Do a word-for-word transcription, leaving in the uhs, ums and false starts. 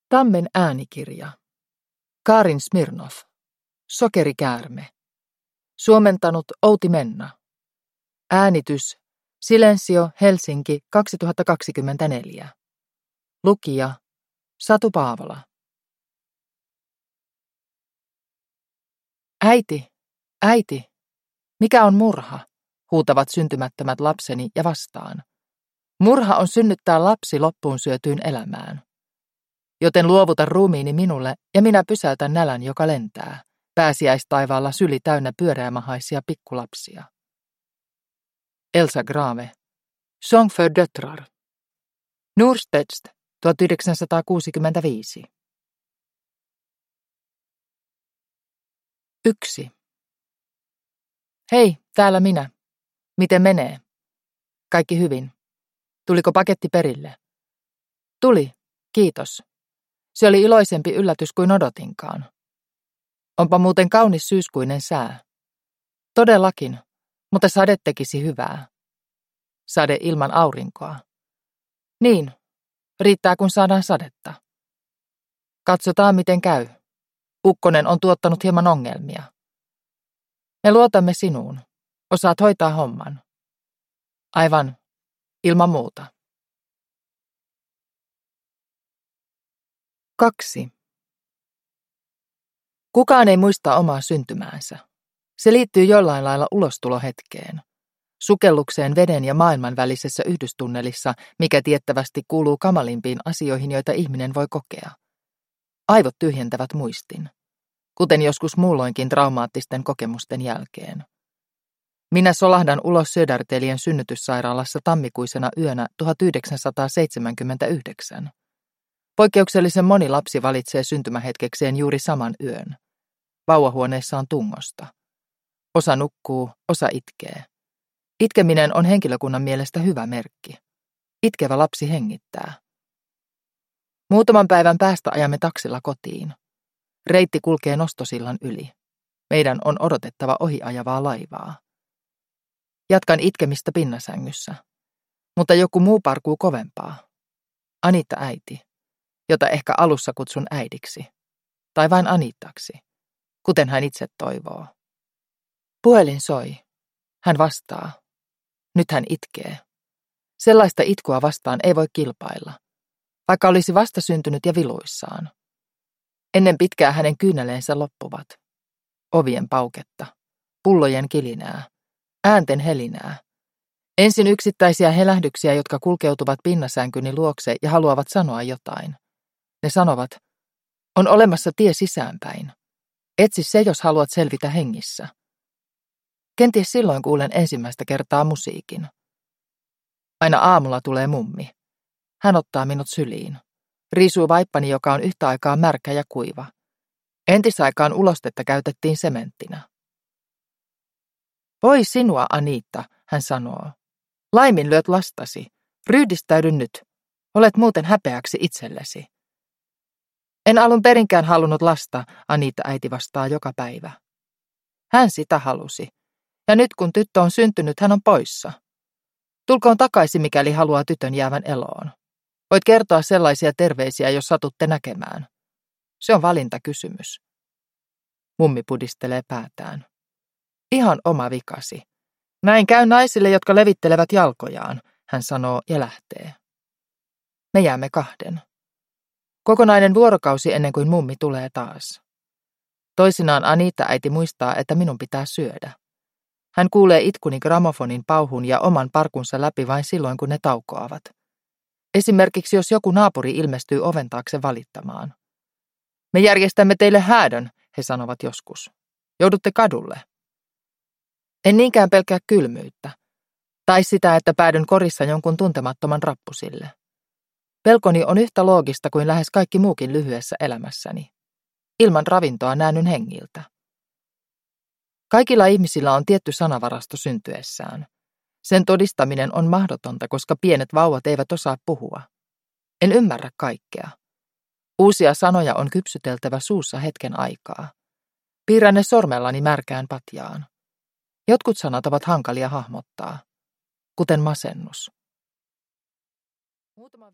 Tammen äänikirja. Karin Smirnov. Sokerikäärme. Suomentanut Outi Menna. Äänitys Silensio Helsinki kaksituhattakaksikymmentäneljä. Lukija Satu Paavola. Äiti, äiti, mikä on murha? Huutavat syntymättömät lapseni ja vastaan. Murha on synnyttää lapsi loppuun syötyyn elämään. Joten luovuta ruumiini minulle ja minä pysäytän nälän, joka lentää, pääsiäistaivaalla syli täynnä pyöreämahaisia pikkulapsia. Elsa Grave. Song för döttrar. Norstedts, tuhatyhdeksänsataakuusikymmentäviisi. Yksi. Hei, täällä minä. Miten menee? Kaikki hyvin. Tuliko paketti perille? Tuli, kiitos. Se oli iloisempi yllätys kuin odotinkaan. Onpa muuten kaunis syyskuinen sää. Todellakin, mutta sade tekisi hyvää. Sade ilman aurinkoa. Niin, riittää kun saadaan sadetta. Katsotaan miten käy. Ukkonen on tuottanut hieman ongelmia. Me luotamme sinuun. Osaat hoitaa homman. Aivan, ilman muuta. Kaksi. Kukaan ei muista omaa syntymäänsä. Se liittyy jollain lailla ulostulohetkeen. Sukellukseen veden ja maailman välisessä yhdystunnelissa, mikä tiettävästi kuuluu kamalimpiin asioihin, joita ihminen voi kokea. Aivot tyhjentävät muistin, kuten joskus muulloinkin traumaattisten kokemusten jälkeen. Minä solahdan ulos Södertelien synnytyssairaalassa tammikuisena yönä tuhatyhdeksänsataaseitsemänkymmentäyhdeksän. Poikkeuksellisen moni lapsi valitsee syntymähetkekseen juuri saman yön. Vauvahuoneessa on tungosta. Osa nukkuu, osa itkee. Itkeminen on henkilökunnan mielestä hyvä merkki. Itkevä lapsi hengittää. Muutaman päivän päästä ajamme taksilla kotiin. Reitti kulkee nostosillan yli. Meidän on odotettava ohiajavaa laivaa. Jatkan itkemistä pinnasängyssä. Mutta joku muu parkuu kovempaa. Anitta äiti, jota ehkä alussa kutsun äidiksi. Tai vain Anittaksi, kuten hän itse toivoo. Puhelin soi. Hän vastaa. Nyt hän itkee. Sellaista itkua vastaan ei voi kilpailla, vaikka olisi vasta syntynyt ja viluissaan. Ennen pitkää hänen kyyneleensä loppuvat. Ovien pauketta, pullojen kilinää, äänten helinää. Ensin yksittäisiä helähdyksiä, jotka kulkeutuvat pinnasänkyni luokse ja haluavat sanoa jotain. Ne sanovat, on olemassa tie sisäänpäin. Etsi se, jos haluat selvitä hengissä. Kenties silloin kuulen ensimmäistä kertaa musiikin. Aina aamulla tulee mummi. Hän ottaa minut syliin. Riisuu vaippani, joka on yhtä aikaa märkä ja kuiva. Entisaikaan ulostetta käytettiin sementtinä. Voi sinua, Anitta, hän sanoo. Laiminlyöt lastasi. Ryhdistäydy nyt. Olet muuten häpeäksi itsellesi. En alun perinkään halunnut lasta, Anitta äiti vastaa joka päivä. Hän sitä halusi. Ja nyt kun tyttö on syntynyt, hän on poissa. Tulkoon takaisin, mikäli haluaa tytön jäävän eloon. Voit kertoa sellaisia terveisiä, jos satutte näkemään. Se on valintakysymys. Mummi pudistelee päätään. Ihan oma vikasi. Näin käy naisille, jotka levittelevät jalkojaan, hän sanoo ja lähtee. Me jäämme kahden. Kokonainen vuorokausi ennen kuin mummi tulee taas. Toisinaan Anitta äiti muistaa, että minun pitää syödä. Hän kuulee itkuni gramofonin pauhun ja oman parkunsa läpi vain silloin, kun ne taukoavat. Esimerkiksi jos joku naapuri ilmestyy oven taakse valittamaan. Me järjestämme teille häädön, he sanovat joskus. Joudutte kadulle. En niinkään pelkää kylmyyttä. Tai sitä, että päädyn korissa jonkun tuntemattoman rappusille. Pelkoni on yhtä loogista kuin lähes kaikki muukin lyhyessä elämässäni. Ilman ravintoa näännyn hengiltä. Kaikilla ihmisillä on tietty sanavarasto syntyessään. Sen todistaminen on mahdotonta, koska pienet vauvat eivät osaa puhua. En ymmärrä kaikkea. Uusia sanoja on kypsyteltävä suussa hetken aikaa. Piirrän ne sormellani märkään patjaan. Jotkut sanat ovat hankalia hahmottaa, kuten masennus. Muutama